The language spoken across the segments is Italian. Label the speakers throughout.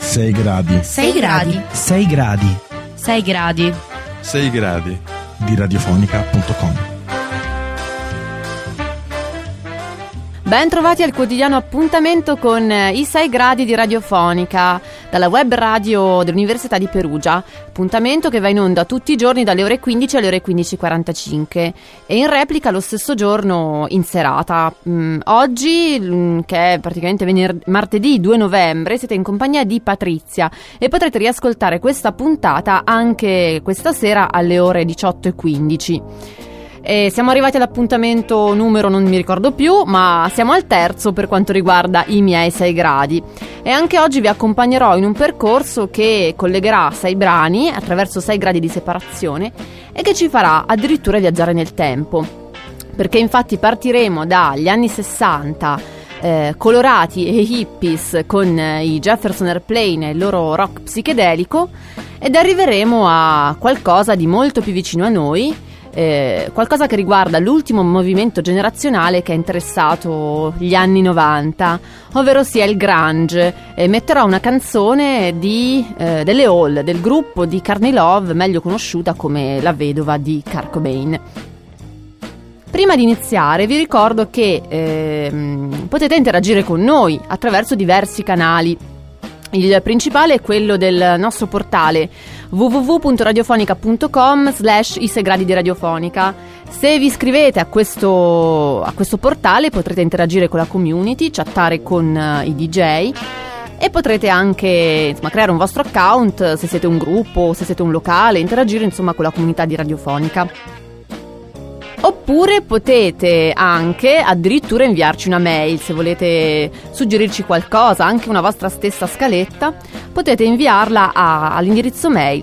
Speaker 1: 6 gradi.
Speaker 2: 6 gradi.
Speaker 3: 6 gradi.
Speaker 2: 6 gradi.
Speaker 4: 6 gradi.
Speaker 1: Di radiofonica.com.
Speaker 5: Ben trovati al quotidiano appuntamento con i 6 gradi di Radiofonica dalla web radio dell'Università di Perugia. Appuntamento che va in onda tutti i giorni dalle ore 15 alle ore 15:45 e in replica lo stesso giorno in serata. Oggi, che è praticamente martedì 2 novembre, siete in compagnia di Patrizia e potrete riascoltare questa puntata anche questa sera alle ore 18:15. E siamo arrivati all'appuntamento numero non mi ricordo più, ma siamo al terzo per quanto riguarda i miei 6 gradi e anche oggi vi accompagnerò in un percorso che collegherà 6 brani attraverso 6 gradi di separazione e che ci farà addirittura viaggiare nel tempo, perché infatti partiremo dagli anni 60 colorati e hippies con i Jefferson Airplane e il loro rock psichedelico ed arriveremo a qualcosa di molto più vicino a noi, qualcosa che riguarda l'ultimo movimento generazionale che ha interessato gli anni 90, ovvero sia il grunge. Metterò una canzone delle Hall, del gruppo di Courtney Love, meglio conosciuta come la vedova di Kurt Cobain. Prima di iniziare vi ricordo che potete interagire con noi attraverso diversi canali. Il principale è quello del nostro portale www.radiofonica.com/i6gradi di Radiofonica. Se vi iscrivete a questo portale potrete interagire con la community, chattare con i DJ e potrete anche creare un vostro account se siete un gruppo, se siete un locale, interagire con la comunità di Radiofonica. Oppure potete anche addirittura inviarci una mail se volete suggerirci qualcosa, anche una vostra stessa scaletta, potete inviarla all'indirizzo mail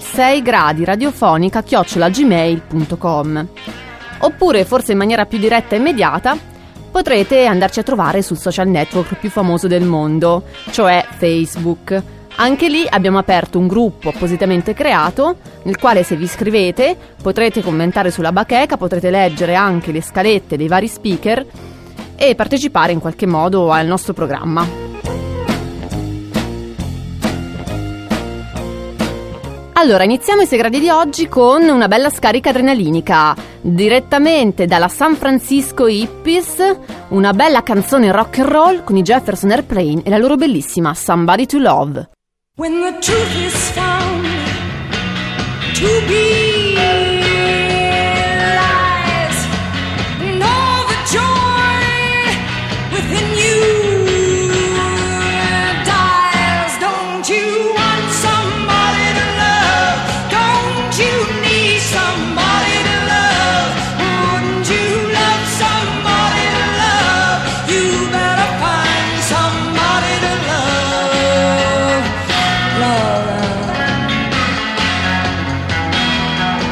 Speaker 5: 6gradiradiofonica@gmail.com. Oppure, forse in maniera più diretta e immediata, potrete andarci a trovare sul social network più famoso del mondo, cioè Facebook. Anche lì abbiamo aperto un gruppo appositamente creato nel quale, se vi iscrivete, potrete commentare sulla bacheca, potrete leggere anche le scalette dei vari speaker e partecipare in qualche modo al nostro programma. Allora, iniziamo i 6 gradi di oggi con una bella scarica adrenalinica direttamente dalla San Francisco Hippies, una bella canzone rock and roll con i Jefferson Airplane e la loro bellissima Somebody to Love.
Speaker 6: When the truth is found to be lies, and all the joy within you dies. Don't you want somebody to love? Don't you need somebody to love? Wouldn't you love somebody to love? You better find somebody to love. Love.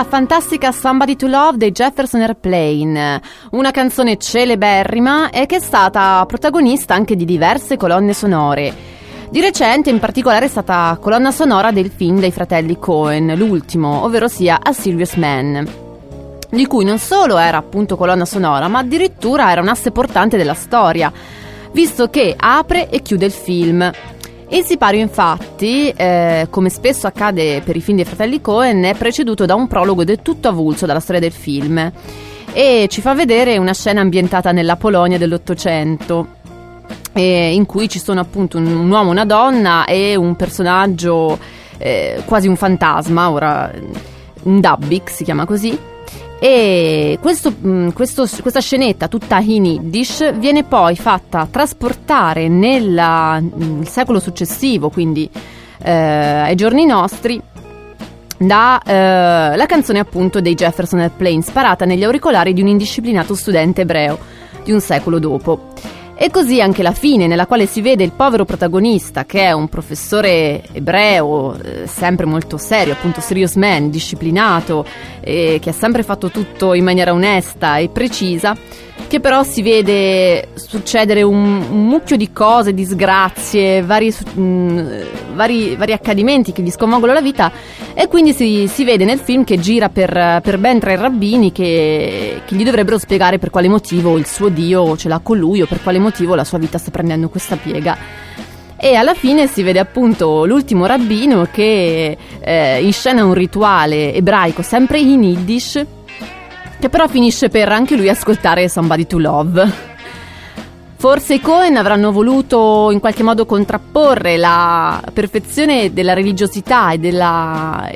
Speaker 5: fantastica Somebody to Love dei Jefferson Airplane, una canzone celeberrima e che è stata protagonista anche di diverse colonne sonore. Di recente in particolare è stata colonna sonora del film dei fratelli Coen, l'ultimo, ovvero sia A Serious Man, di cui non solo era appunto colonna sonora, ma addirittura era un asse portante della storia, visto che apre e chiude il film. Il sipario infatti, come spesso accade per i film dei fratelli Coen, è preceduto da un prologo del tutto avulso dalla storia del film e ci fa vedere una scena ambientata nella Polonia dell'Ottocento, in cui ci sono appunto un uomo, una donna e un personaggio quasi un fantasma, ora un Dabbik si chiama così. E questa scenetta tutta in Yiddish viene poi fatta trasportare nel secolo successivo, quindi ai giorni nostri, da la canzone appunto dei Jefferson Airplane, sparata negli auricolari di un indisciplinato studente ebreo di un secolo dopo. E così anche la fine, nella quale si vede il povero protagonista, che è un professore ebreo, sempre molto serio, appunto serious man, disciplinato, che ha sempre fatto tutto in maniera onesta e precisa, che però si vede succedere un mucchio di cose, disgrazie, vari accadimenti che gli sconvolgono la vita, e quindi si vede nel film che gira per ben 3 rabbini che gli dovrebbero spiegare per quale motivo il suo Dio ce l'ha con lui o per quale motivo la sua vita sta prendendo questa piega. E alla fine si vede appunto l'ultimo rabbino che inscena un rituale ebraico sempre in Yiddish, che però finisce per anche lui ascoltare Somebody to Love. Forse i Coen avranno voluto in qualche modo contrapporre la perfezione della religiosità e della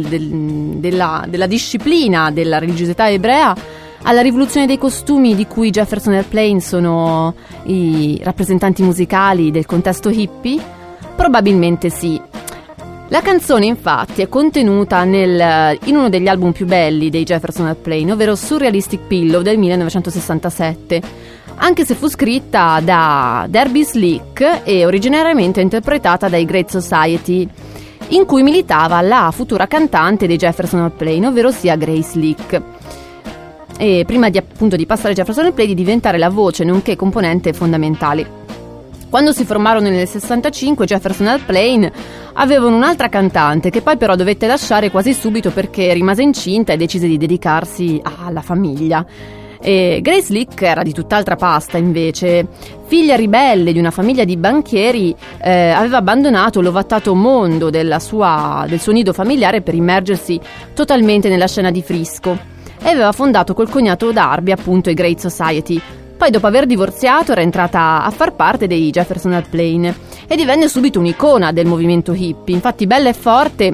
Speaker 5: disciplina della religiosità ebrea alla rivoluzione dei costumi di cui i Jefferson Airplane sono i rappresentanti musicali del contesto hippie? Probabilmente sì. La canzone infatti è contenuta in uno degli album più belli dei Jefferson Airplane, ovvero Surrealistic Pillow del 1967, anche se fu scritta da Derby Slick e originariamente interpretata dai Great Society, in cui militava la futura cantante dei Jefferson Airplane, ovvero sia Grace Slick, e prima di passare a Jefferson Airplane di diventare la voce nonché componente fondamentale. Quando si formarono nel 65, Jefferson Airplane avevano un'altra cantante che poi però dovette lasciare quasi subito perché rimase incinta e decise di dedicarsi alla famiglia. E Grace Slick era di tutt'altra pasta invece. Figlia ribelle di una famiglia di banchieri, aveva abbandonato l'ovattato mondo del suo nido familiare per immergersi totalmente nella scena di Frisco e aveva fondato col cognato Darby appunto i Great Society. Poi dopo aver divorziato era entrata a far parte dei Jefferson Airplane e divenne subito un'icona del movimento hippie. Infatti bella e forte,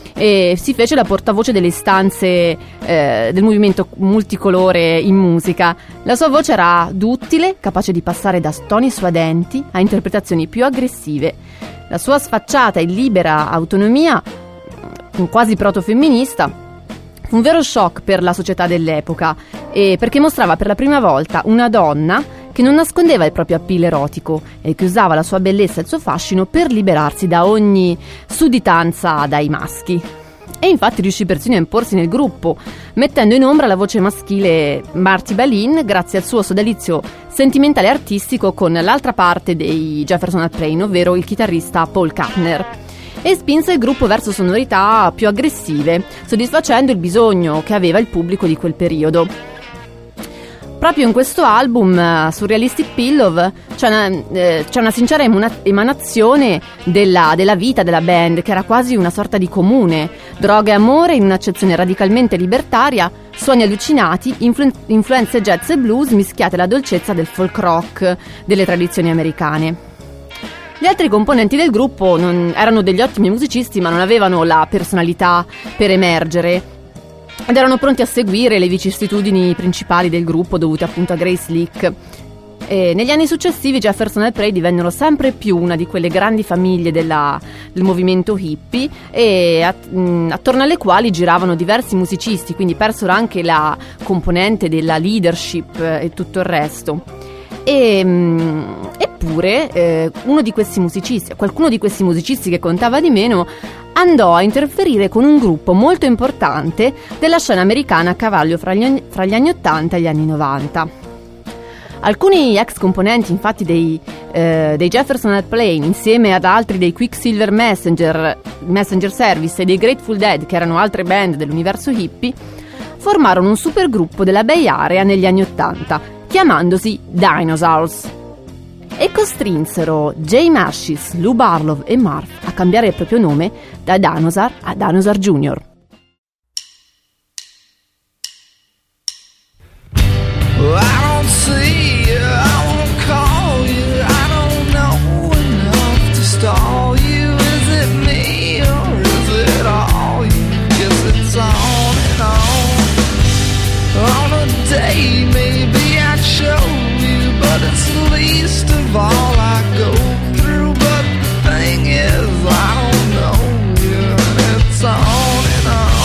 Speaker 5: si fece la portavoce delle istanze del movimento multicolore in musica. La sua voce era duttile, capace di passare da stoni suadenti a interpretazioni più aggressive. La sua sfacciata e libera autonomia, quasi proto-femminista, fu un vero shock per la società dell'epoca, perché mostrava per la prima volta una donna che non nascondeva il proprio appeal erotico e che usava la sua bellezza e il suo fascino per liberarsi da ogni sudditanza dai maschi. E infatti riuscì persino a imporsi nel gruppo, mettendo in ombra la voce maschile Marty Balin grazie al suo sodalizio sentimentale e artistico con l'altra parte dei Jefferson Airplane, ovvero il chitarrista Paul Kantner, e spinse il gruppo verso sonorità più aggressive, soddisfacendo il bisogno che aveva il pubblico di quel periodo. Proprio in questo album, Surrealistic Pillow, c'è una sincera emanazione della vita della band, che era quasi una sorta di comune. Droga e amore in un'accezione radicalmente libertaria, suoni allucinati, influenze jazz e blues mischiate alla dolcezza del folk rock delle tradizioni americane. Gli altri componenti del gruppo erano degli ottimi musicisti, ma non avevano la personalità per emergere ed erano pronti a seguire le vicissitudini principali del gruppo dovute appunto a Grace Slick. E negli anni successivi Jefferson Airplane divennero sempre più una di quelle grandi famiglie del movimento hippie e attorno alle quali giravano diversi musicisti, quindi persero anche la componente della leadership e tutto il resto. Eppure qualcuno di questi musicisti che contava di meno andò a interferire con un gruppo molto importante della scena americana a cavallo fra gli anni 80 e gli anni 90. Alcuni ex componenti infatti dei Jefferson Airplane, insieme ad altri dei Quicksilver Messenger Service e dei Grateful Dead, che erano altre band dell'universo hippie, formarono un supergruppo della Bay Area negli anni 80, chiamandosi Dinosaurs, e costrinsero Jay Marshis, Lou Barlow e Marv a cambiare il proprio nome da Dinosaur a Dinosaur Jr.
Speaker 3: Well, I don't see you, I won't call you, I don't know enough to stall you. Is it me or is it all you? Guess it's on and on. On a day maybe I'd show you, but it's the least of all I go through. But the thing is, I don't know you, and it's on and on.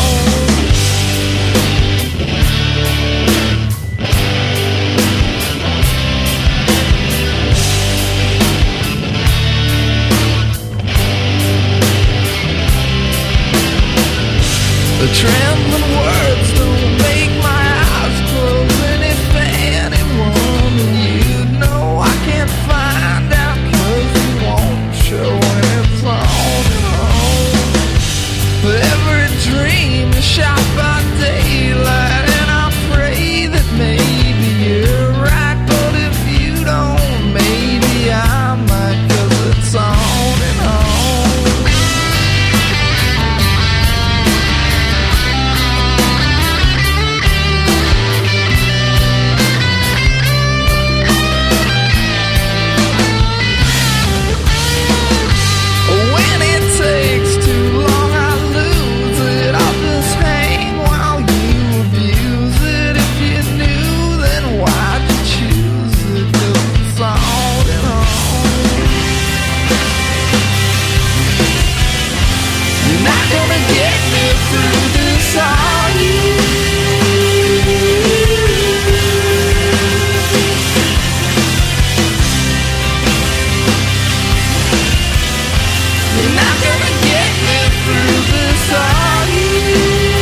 Speaker 3: The trembling words don't make my eyes close. And if anyone you'd know, I can't find out 'cause you won't show. And it's on and on. Every dream is shot by daylight, and I pray that maybe you're right. But if you don't, maybe I might, 'cause it's on and on. When it takes too long, I lose it. I'll just hang while you abuse it. If you knew, then why'd you choose it? 'Cause it's on and on. You're not gonna get me through this, are you? You're not gonna get me through this, are you?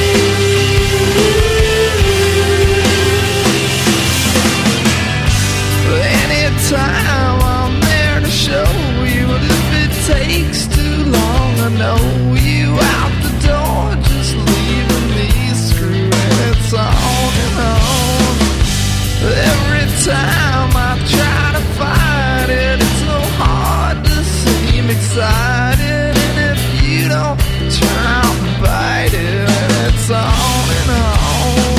Speaker 3: Anytime I'm there to show you, but if it takes too long, I know you out the door, just leaving me screwing. It's on and on. Every time I try to fight it, it's so hard to seem excited. And if you don't try and bite it, it's on and on.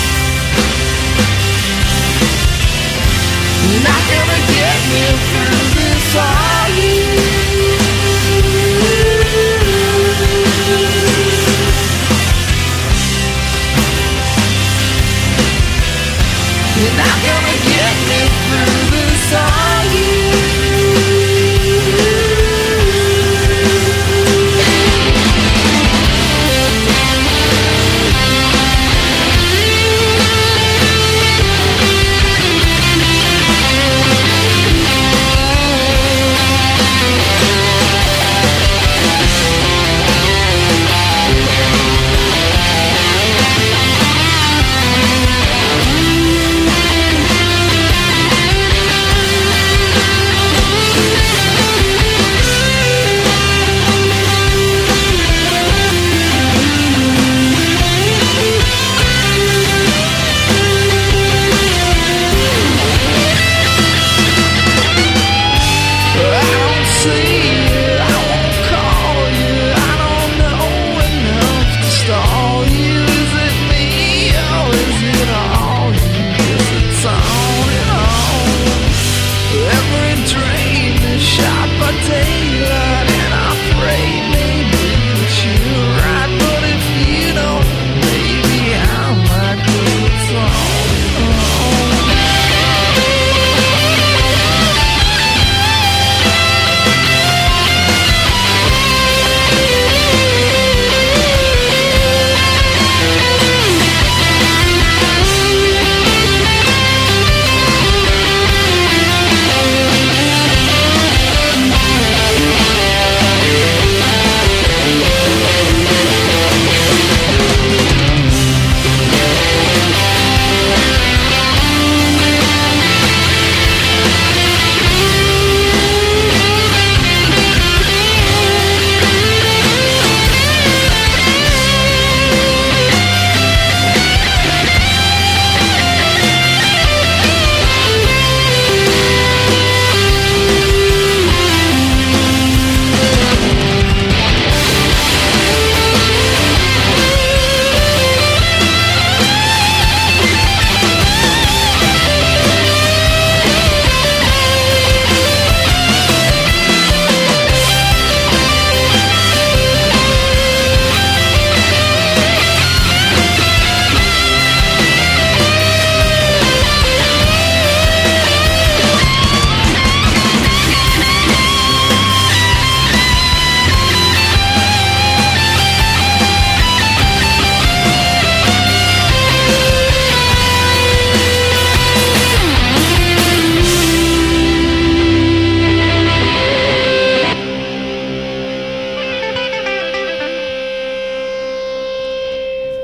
Speaker 3: You're not gonna get me through this, are you? You're not gonna get me through this, are you?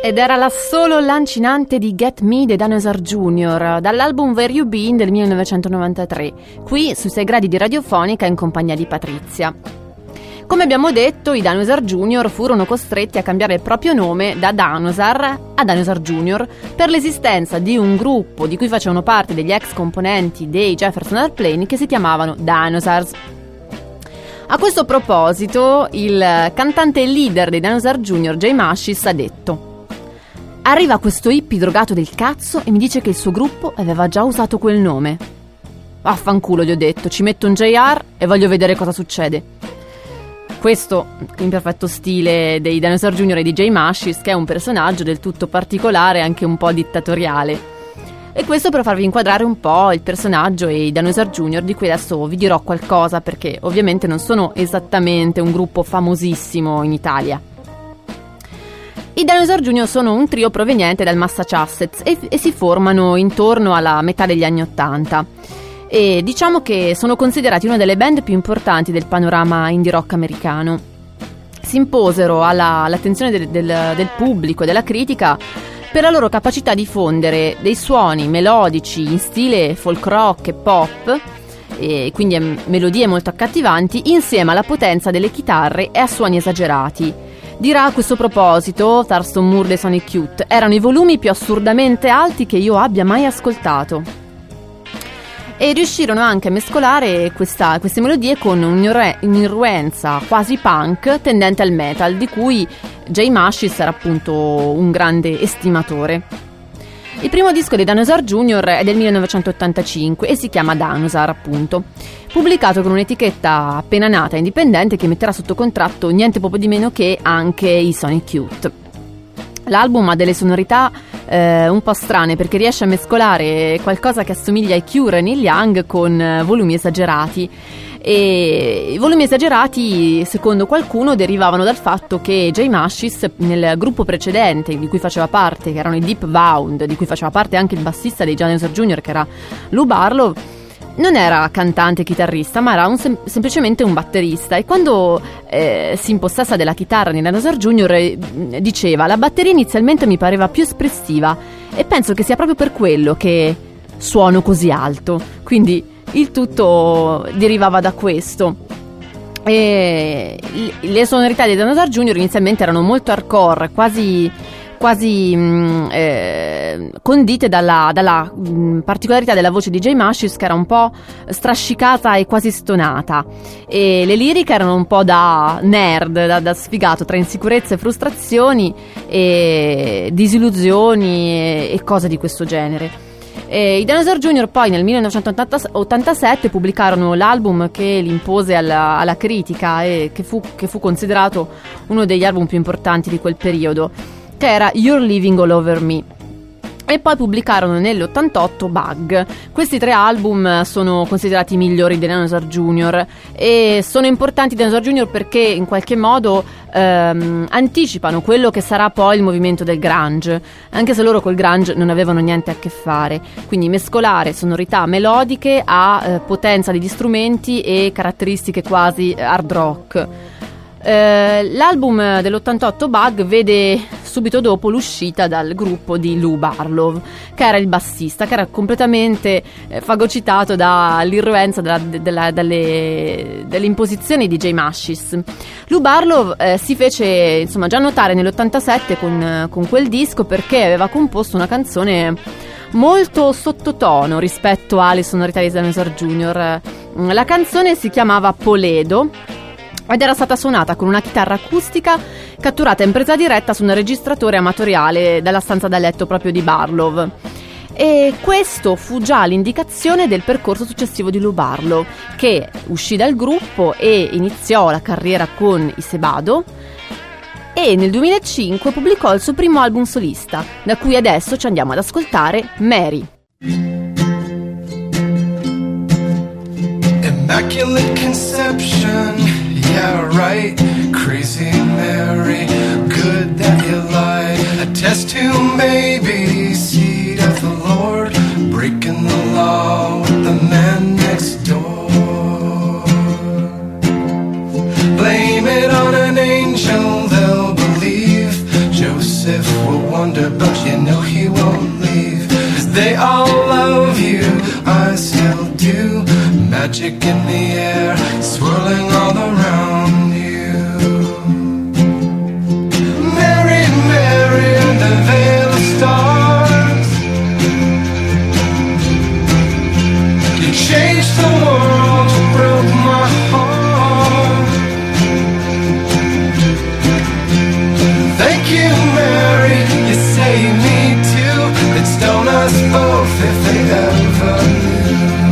Speaker 5: Ed era l'assolo lancinante di Get Me dei Dinosaur Jr. dall'album Where You Been del 1993, qui sui 6 gradi di radiofonica in compagnia di Patrizia. Come abbiamo detto, i Dinosaur Jr. furono costretti a cambiare il proprio nome da Dinosaur a Dinosaur Jr. per l'esistenza di un gruppo di cui facevano parte degli ex componenti dei Jefferson Airplane che si chiamavano Dinosaurs. A questo proposito, il cantante e leader dei Dinosaur Jr., Jay Mashis, ha detto: arriva questo hippie drogato del cazzo e mi dice che il suo gruppo aveva già usato quel nome. Vaffanculo, gli ho detto, ci metto un JR e voglio vedere cosa succede. Questo in perfetto stile dei Dinosaur Jr. e di Jay Mashis, che è un personaggio del tutto particolare e anche un po' dittatoriale. E questo per farvi inquadrare un po' il personaggio e i Dinosaur Jr., di cui adesso vi dirò qualcosa, perché ovviamente non sono esattamente un gruppo famosissimo in Italia. I Dinosaur Jr. sono un trio proveniente dal Massachusetts e si formano intorno alla metà degli anni '80. E diciamo che sono considerati una delle band più importanti del panorama indie rock americano. Si imposero all'attenzione del pubblico e della critica per la loro capacità di fondere dei suoni melodici in stile folk rock e pop, e quindi melodie molto accattivanti, insieme alla potenza delle chitarre e a suoni esagerati. Dirà a questo proposito Thurston Moore dei Sonic Youth: erano i volumi più assurdamente alti che io abbia mai ascoltato. E riuscirono anche a mescolare queste melodie con un'irruenza quasi punk tendente al metal, di cui Jay Mashis era appunto un grande estimatore. Il primo disco dei Dinosaur Jr. è del 1985 e si chiama Dinosaur, appunto, pubblicato con un'etichetta appena nata indipendente che metterà sotto contratto niente poco di meno che anche i Sonic Youth. L'album ha delle sonorità un po' strane, perché riesce a mescolare qualcosa che assomiglia ai Cure e Neil Young con volumi esagerati. E i volumi esagerati, secondo qualcuno, derivavano dal fatto che Jay Mashis, nel gruppo precedente di cui faceva parte, che erano i Deep Wound, di cui faceva parte anche il bassista dei Dinosaur Jr., che era Lou Barlow, non era cantante e chitarrista, ma era semplicemente un batterista. E quando si impossessa della chitarra nei Dinosaur Jr. Diceva: la batteria inizialmente mi pareva più espressiva e penso che sia proprio per quello che suono così alto. Quindi il tutto derivava da questo. E le sonorità dei Dinosaur Jr. inizialmente erano molto hardcore, quasi condite dalla particolarità della voce di Jay Mashis, che era un po' strascicata e quasi stonata, e le liriche erano un po' da nerd, da sfigato, tra insicurezze e frustrazioni e disillusioni e cose di questo genere. I Dinosaur Jr. poi nel 1987 pubblicarono l'album che li impose alla critica e che fu considerato uno degli album più importanti di quel periodo, che era You're Living All Over Me. E poi pubblicarono nell'88 Bug. Questi 3 album sono considerati i migliori dei Dinosaur Jr. e sono importanti i Dinosaur Jr. perché in qualche modo anticipano quello che sarà poi il movimento del grunge, anche se loro col grunge non avevano niente a che fare. Quindi mescolare sonorità melodiche a potenza degli strumenti e caratteristiche quasi hard rock. L'album dell'88 Bug vede subito dopo l'uscita dal gruppo di Lou Barlow, che era il bassista, che era completamente fagocitato dall'irruenza dalle imposizioni di Jay Mashis. Lou Barlow si fece insomma già notare nell'87 con quel disco, perché aveva composto una canzone molto sottotono rispetto alle sonorità di Dinosaur Jr. La canzone si chiamava Poledo ed era stata suonata con una chitarra acustica catturata in presa diretta su un registratore amatoriale dalla stanza da letto proprio di Barlow. E questo fu già l'indicazione del percorso successivo di Lou Barlow, che uscì dal gruppo e iniziò la carriera con i Sebado, e nel 2005 pubblicò il suo primo album solista, da cui adesso ci andiamo ad ascoltare Mary.
Speaker 3: Immaculate conception, yeah right, crazy Mary, good that you lied, attest to maybe, seed of the Lord, breaking the law with the man next door. Blame it on an angel, they'll believe Joseph will magic in the air, swirling all around you. Mary, Mary, under the veil of stars, you changed the world, you broke my heart. Thank you, Mary, you saved me too. They'd stone us both if they ever knew.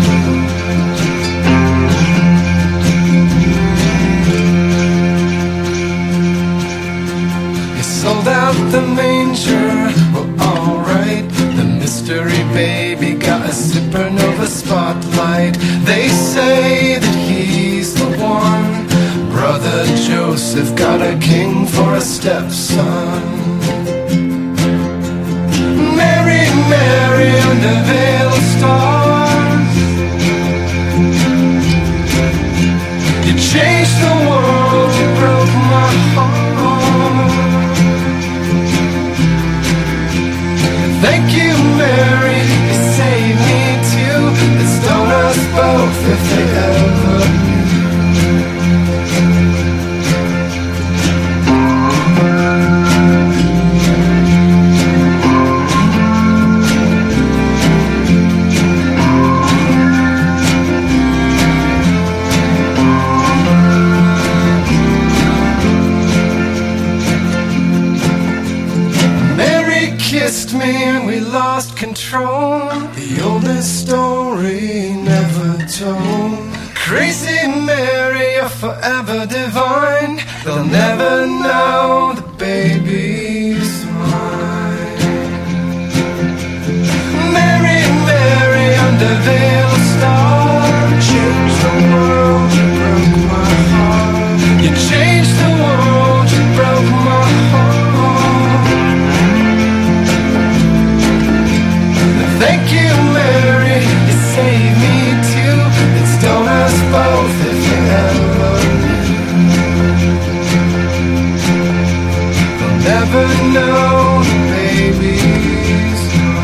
Speaker 3: You sold out the manger, well alright. The mystery baby got a supernova spotlight. They say that he's the one. Brother Joseph got a king for a stepson. Mary, Mary, under veil of stars, you changed the world, you broke my heart. Thank you, Mary, you saved me too. Let's stone us both if they ever knew. Kissed me and we lost control. The oldest story never told. Crazy Mary, you're forever divine. They'll never know the baby's mine. Mary, Mary, under veil of star, changed the world, you broke my heart. You changed the world, you broke my heart. Thank you, Mary, you saved me too. It's done us both if you ever knew. They'll never know the baby's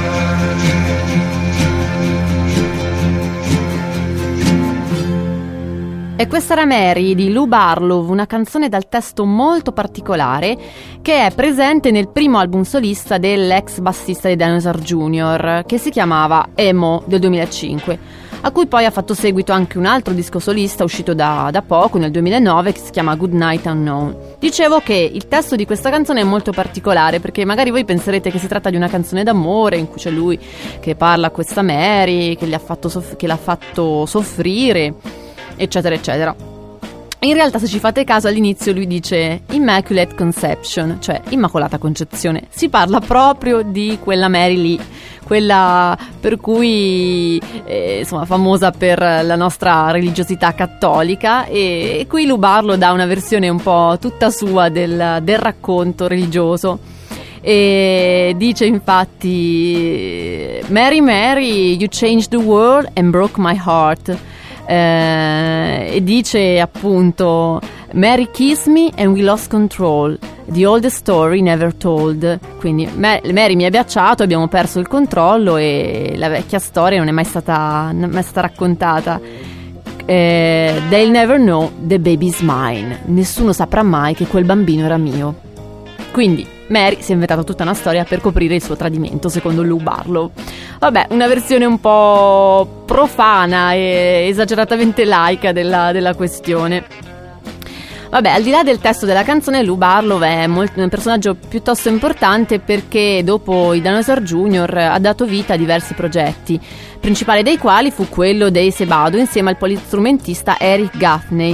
Speaker 3: mine.
Speaker 5: E questa era Mary di Lou Barlow, una canzone dal testo molto particolare che è presente nel primo album solista dell'ex bassista di Dinosaur Jr., che si chiamava Emo del 2005, a cui poi ha fatto seguito anche un altro disco solista uscito da poco, nel 2009, che si chiama Good Night Unknown. Dicevo che il testo di questa canzone è molto particolare perché magari voi penserete che si tratta di una canzone d'amore in cui c'è lui che parla a questa Mary, che l'ha fatto soffrire, eccetera eccetera. In realtà, se ci fate caso, all'inizio lui dice Immaculate Conception, cioè Immacolata Concezione. Si parla proprio di quella Mary lì, quella per cui insomma famosa per la nostra religiosità cattolica, e qui Lou Barlow dà una versione un po' tutta sua del racconto religioso. E dice infatti Mary, Mary, you changed the world and broke my heart. E dice appunto Mary kissed me and we lost control, the oldest story never told. Quindi Mary mi ha abbracciato, abbiamo perso il controllo e la vecchia storia non è mai stata raccontata. They'll never know the baby's mine. Nessuno saprà mai che quel bambino era mio. Quindi Mary si è inventata tutta una storia per coprire il suo tradimento, secondo Lou Barlow. Vabbè, una versione un po' profana e esageratamente laica della questione. Vabbè, al di là del testo della canzone, Lou Barlow è un personaggio piuttosto importante perché dopo i Dinosaur Jr. ha dato vita a diversi progetti, principale dei quali fu quello dei Sebado insieme al polistrumentista Eric Gaffney.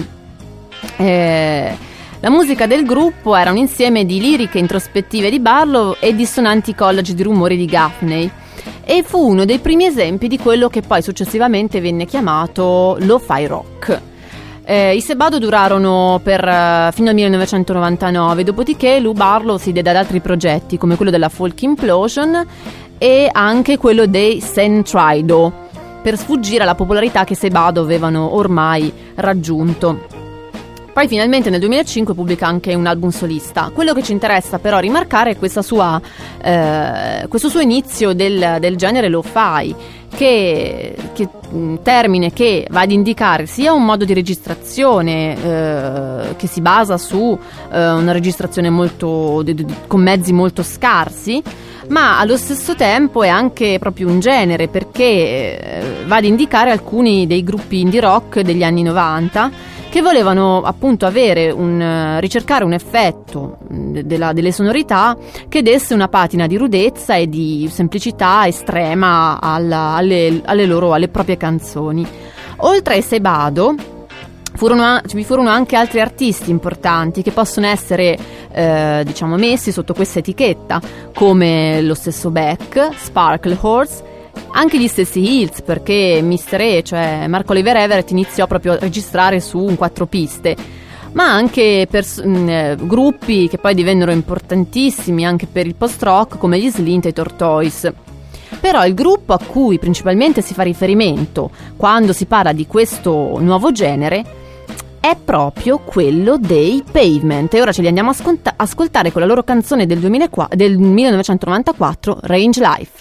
Speaker 5: La musica del gruppo era un insieme di liriche introspettive di Barlow e dissonanti collage di rumori di Gaffney, e fu uno dei primi esempi di quello che poi successivamente venne chiamato lo-fi rock. I Sebado durarono fino al 1999, dopodiché Lou Barlow si diede ad altri progetti come quello della Folk Implosion e anche quello dei Sentrido, per sfuggire alla popolarità che i Sebado avevano ormai raggiunto. Poi finalmente nel 2005 pubblica anche un album solista. Quello che ci interessa però rimarcare è questo suo inizio del genere lo-fi, che termine che va ad indicare sia un modo di registrazione che si basa su una registrazione molto con mezzi molto scarsi, ma allo stesso tempo è anche proprio un genere, perché va ad indicare alcuni dei gruppi indie rock degli anni 90 che volevano appunto ricercare un effetto delle sonorità che desse una patina di rudezza e di semplicità estrema alle proprie canzoni. Oltre ai Sebado vi furono anche altri artisti importanti che possono essere messi sotto questa etichetta, come lo stesso Beck, Sparkle Horse, anche gli stessi Hills, perché Mr. E, cioè Mark Oliver Everett, iniziò proprio a registrare su un 4 piste, ma anche gruppi che poi divennero importantissimi anche per il post-rock come gli Slint e i Tortoise. Però il gruppo a cui principalmente si fa riferimento quando si parla di questo nuovo genere è proprio quello dei Pavement, e ora ce li andiamo a ascoltare con la loro canzone del 1994, Range Life.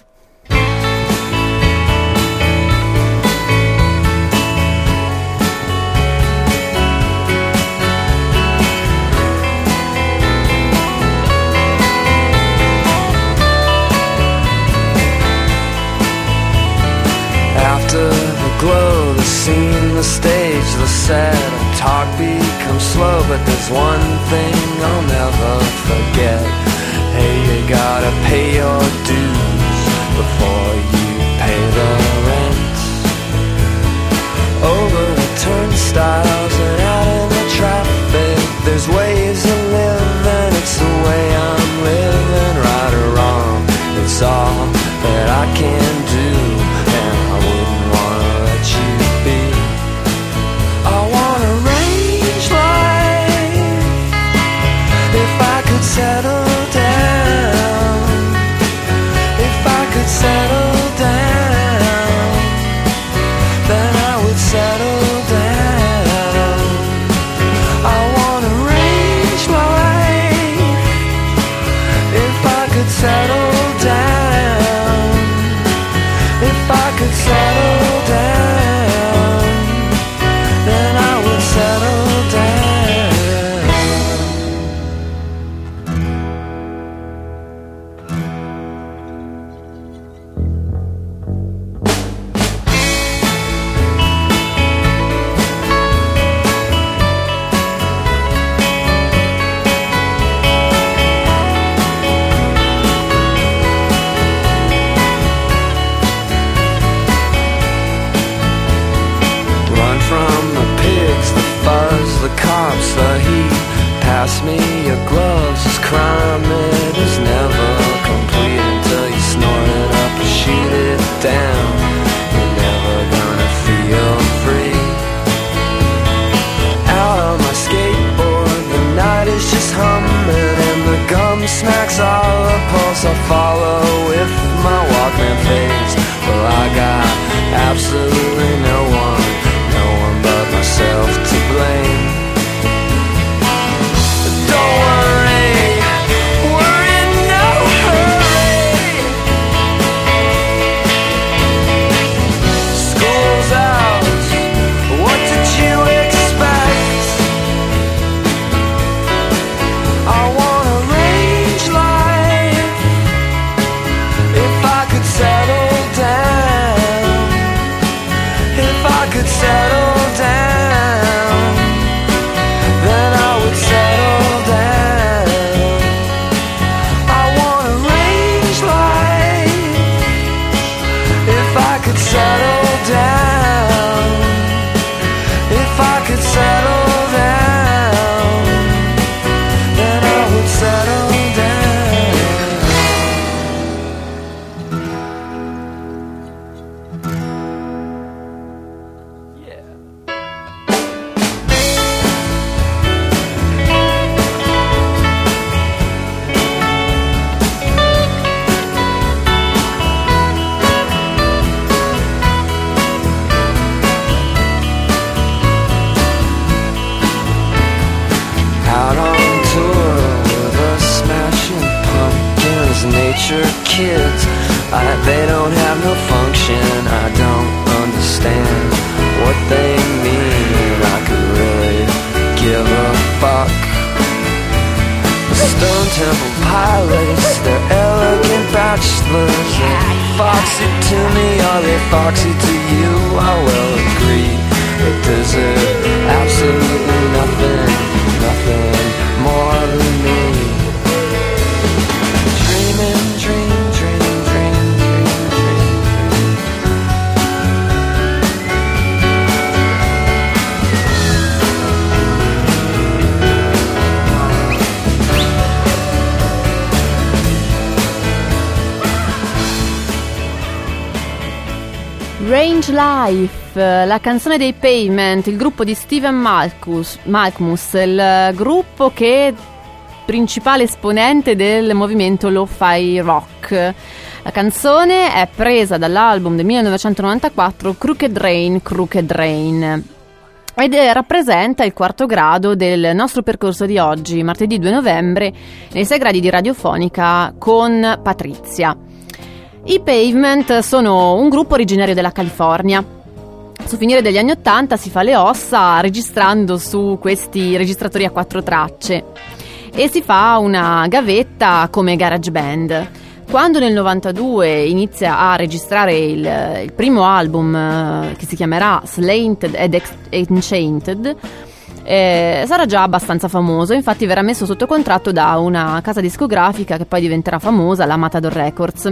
Speaker 3: After the glow, the scene, the stage, the set, talk becomes slow, but there's one thing I'll never forget. Hey, you gotta pay your dues before you pay the rent. Over the turnstiles and out in the traffic, there's ways to live, and it's the way I'm living. Right or wrong, it's all that I can do. Settle down, if I could settle down, then I would settle down. I want a range life, if I could settle down, if I could settle down, then I would settle down. The cops, the heat, pass me your gloves. This crime, it is never complete until you snort it up and shoot it down. You're never gonna feel free. Out on my skateboard, the night is just humming, and the gum smacks all the pulse I follow with my Walkman fades. Well, I got absolutely no one but myself to blame. Don't worry, we're in no hurry. School's out, what did you expect? I want a range life, if I could settle down, if I could settle down, then I would settle down. I want a range life, if I could settle down, if I could settle down, then I would settle down. Yeah. Out on tour with the Smashing Pumpkins, nature kids. They don't have no function. I don't understand understand what they mean. I could really give a fuck. The Stone Temple Pilots, they're elegant bachelors. They're foxy to me, are they foxy to you? I will agree that there's absolutely nothing more than me. Dreaming, dream, dream, dream, dream, dream,
Speaker 5: Range Life, la canzone dei Pavement, il gruppo di Steven Malkmus, il gruppo che è principale esponente del movimento lo-fi rock. La canzone è presa dall'album del 1994 Crooked Rain ed rappresenta il quarto grado del nostro percorso di oggi, martedì 2 novembre, nei 6 gradi di radiofonica con Patrizia. I Pavement sono un gruppo originario della California. Su finire degli anni 80 si fa le ossa registrando su questi registratori a 4 tracce e si fa una gavetta come garage band. Quando nel 92 inizia a registrare il primo album che si chiamerà Slanted ed Enchanted, sarà già abbastanza famoso, infatti verrà messo sotto contratto da una casa discografica che poi diventerà famosa, la Matador Records.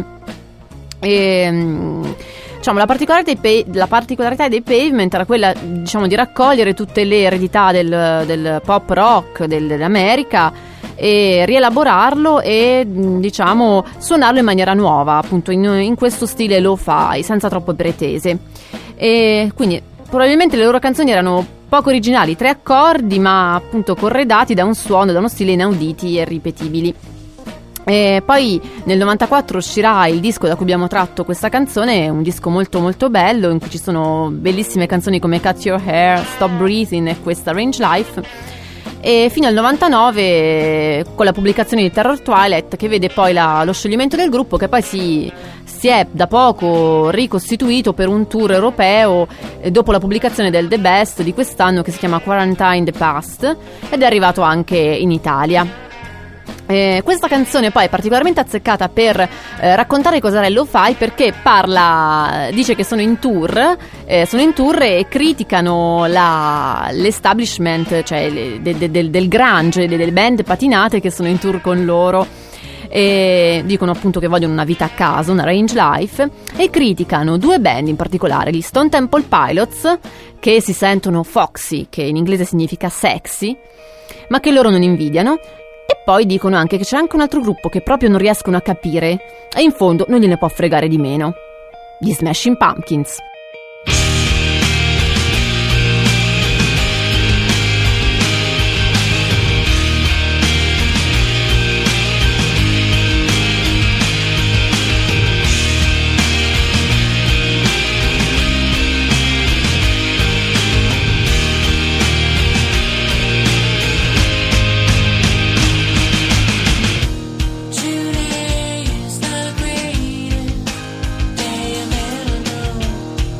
Speaker 5: Diciamo, la particolarità dei Pavement era quella, diciamo, di raccogliere tutte le eredità del pop rock dell'America e rielaborarlo e, diciamo, suonarlo in maniera nuova, appunto in questo stile lo-fi, senza troppe pretese. E quindi probabilmente le loro canzoni erano poco originali, 3 accordi, ma appunto corredati da un suono, da uno stile inauditi e ripetibili. E poi nel 94 uscirà il disco da cui abbiamo tratto questa canzone, un disco molto molto bello in cui ci sono bellissime canzoni come Cut Your Hair, Stop Breathing e questa Range Life, e fino al 99 con la pubblicazione di Terror Twilight, che vede poi lo scioglimento del gruppo, che poi si è da poco ricostituito per un tour europeo dopo la pubblicazione del The Best di quest'anno, che si chiama Quarantine the Past, ed è arrivato anche in Italia. Questa canzone poi è particolarmente azzeccata per raccontare cos'era il lo-fi, perché dice che sono in tour e criticano l'establishment, cioè del grunge, delle band patinate che sono in tour con loro, e dicono appunto che vogliono una vita a casa, una range life, e criticano 2 band in particolare, gli Stone Temple Pilots, che si sentono foxy, che in inglese significa sexy, ma che loro non invidiano. E poi dicono anche che c'è anche un altro gruppo che proprio non riescono a capire e in fondo non gliene può fregare di meno: gli Smashing Pumpkins.
Speaker 6: Today is the greatest day I've ever known.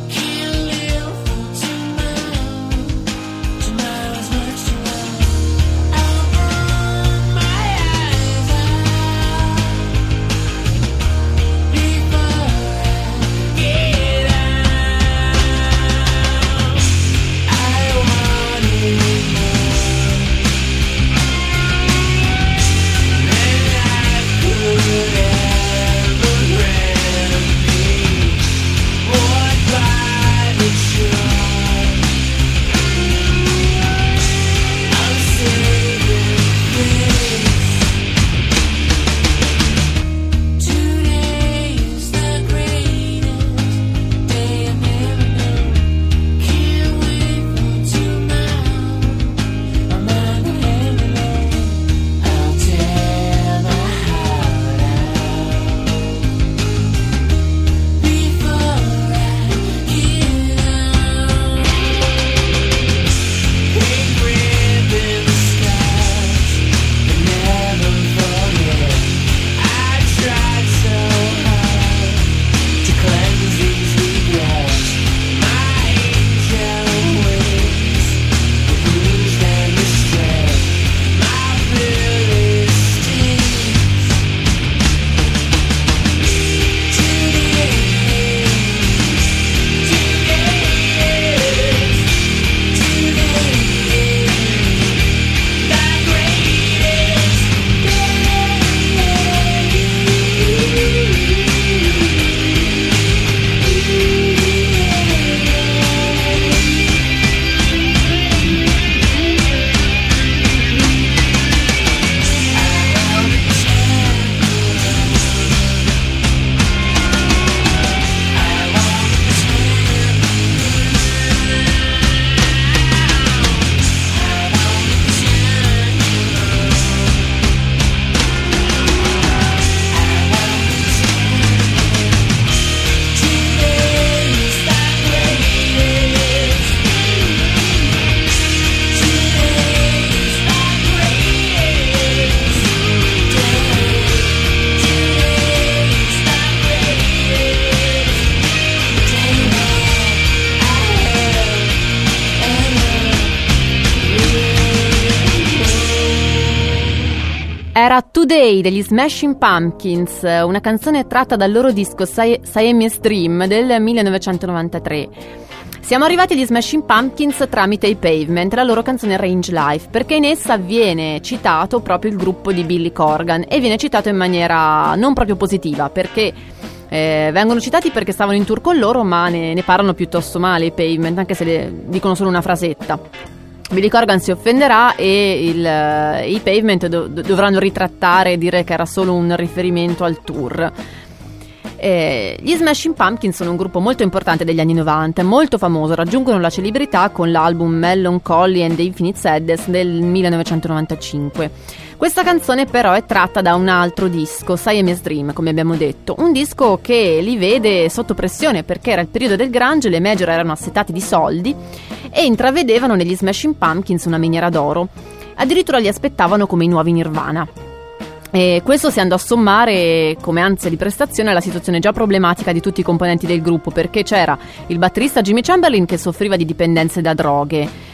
Speaker 5: era Today degli Smashing Pumpkins, una canzone tratta dal loro disco Siamese Dream del 1993. Siamo arrivati agli Smashing Pumpkins tramite i Pavement, la loro canzone Range Life, perché in essa viene citato proprio il gruppo di Billy Corgan e viene citato in maniera non proprio positiva, perché vengono citati perché stavano in tour con loro, ma ne parlano piuttosto male i Pavement, anche se dicono solo una frasetta. Billy Corgan si offenderà e i Pavement dovranno ritrattare e dire che era solo un riferimento al tour. Gli Smashing Pumpkins sono un gruppo molto importante degli anni 90, molto famoso, raggiungono la celebrità con l'album Melancholy and the Infinite Sadness del 1995. Questa canzone però è tratta da un altro disco, Siamese Dream, come abbiamo detto, un disco che li vede sotto pressione perché era il periodo del grunge, le major erano assetati di soldi e intravedevano negli Smashing Pumpkins una miniera d'oro. Addirittura li aspettavano come i nuovi Nirvana. E questo si andò a sommare come ansia di prestazione alla situazione già problematica di tutti i componenti del gruppo, perché c'era il batterista Jimmy Chamberlin che soffriva di dipendenze da droghe,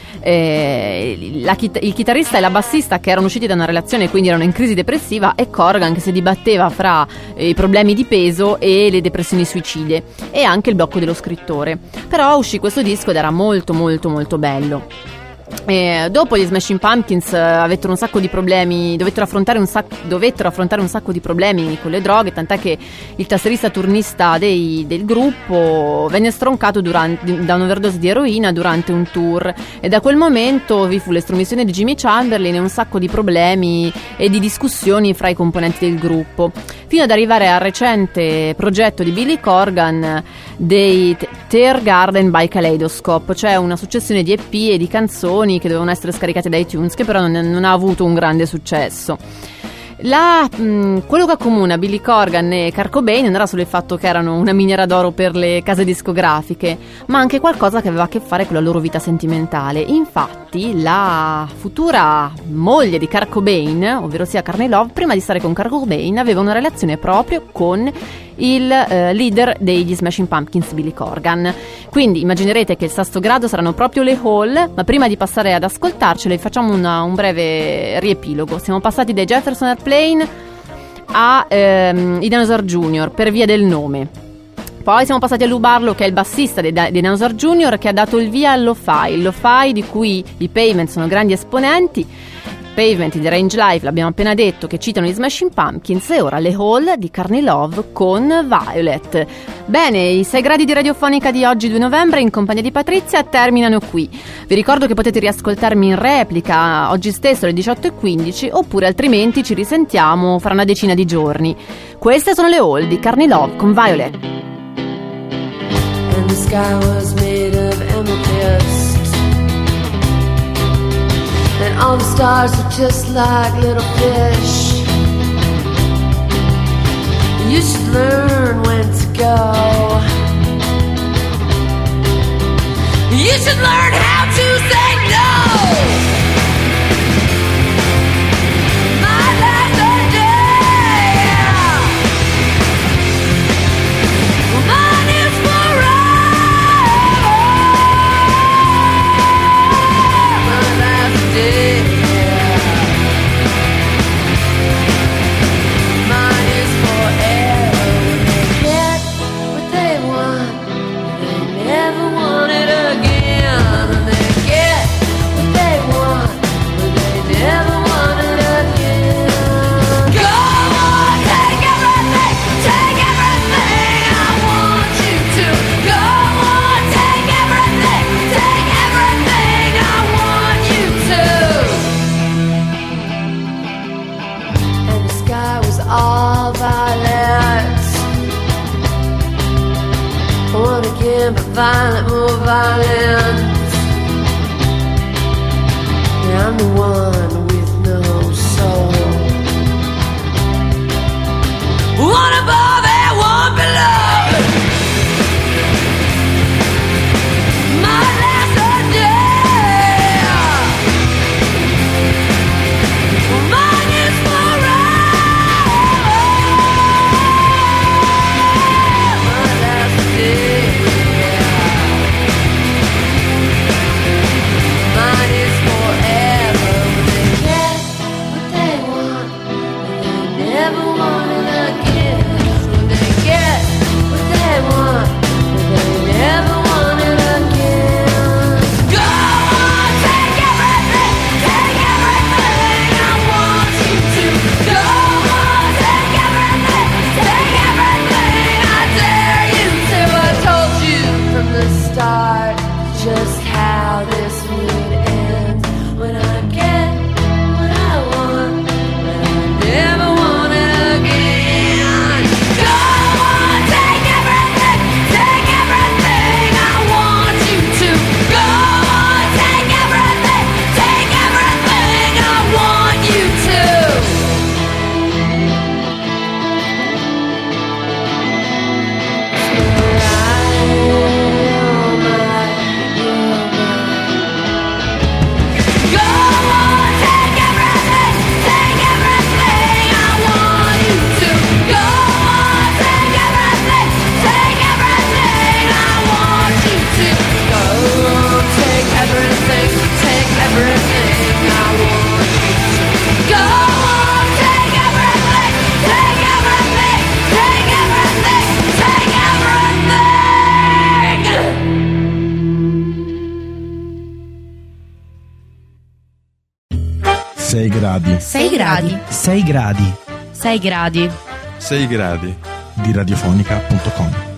Speaker 5: il chitarrista e la bassista che erano usciti da una relazione e quindi erano in crisi depressiva, e Corgan che si dibatteva fra i problemi di peso e le depressioni suicide e anche il blocco dello scrittore. Però uscì questo disco ed era molto molto molto bello. Dopo gli Smashing Pumpkins avettero un sacco di problemi, dovettero affrontare un sacco di problemi con le droghe, tant'è che il tastierista turnista del gruppo venne stroncato da un'overdose di eroina durante un tour, e da quel momento vi fu l'estromissione di Jimmy Chamberlin e un sacco di problemi e di discussioni fra i componenti del gruppo, fino ad arrivare al recente progetto di Billy Corgan dei Tear Garden by Kaleidoscope, cioè una successione di EP e di canzoni che dovevano essere scaricate da iTunes, che però non ha avuto un grande successo. Quello che accomuna Billy Corgan e Kurt Cobain non era solo il fatto che erano una miniera d'oro per le case discografiche, ma anche qualcosa che aveva a che fare con la loro vita sentimentale. Infatti la futura moglie di Kurt Cobain, ovvero sia Courtney Love, prima di stare con Kurt Cobain aveva una relazione proprio con il leader degli Smashing Pumpkins, Billy Corgan. Quindi immaginerete che il sesto grado saranno proprio le Hall, ma prima di passare ad ascoltarcele facciamo un breve riepilogo. Siamo passati dai Jefferson Airplane a i Dinosaur Jr. per via del nome. Poi siamo passati a Lou Barlow, che è il bassista dei Dinosaur Jr., che ha dato il via al lo-fi di cui i Pavement sono grandi esponenti. Pavement di Range Life l'abbiamo appena detto, che citano gli Smashing Pumpkins, e ora le Hall di Courtney Love con Violet. Bene, i 6 gradi di radiofonica di oggi 2 novembre in compagnia di Patrizia terminano qui. Vi ricordo che potete riascoltarmi in replica oggi stesso alle 18:15, oppure altrimenti ci risentiamo fra una decina di giorni. Queste sono le Hall di Courtney Love con Violet.
Speaker 4: And the sky was made of amethyst, and all the stars were just like little fish. You should learn when to go. You should learn how to say no. My life's a day. Mine is forever. My life's a day. Mine is forever. When they get what they want, they never want it again. When they get what they want, but they never want it again. Go on, take everything I want you to. Go on, take everything I want you to. And the sky was all violet. One again, but violent, more violent. Yeah, I'm the one with no soul. One above and one below. My last a day. Mine is forever. My last day. Mine is forever.
Speaker 1: 6 gradi
Speaker 2: 6 gradi.
Speaker 7: 6 gradi.
Speaker 2: 6 gradi.
Speaker 8: 6 gradi
Speaker 1: di radiofonica.com.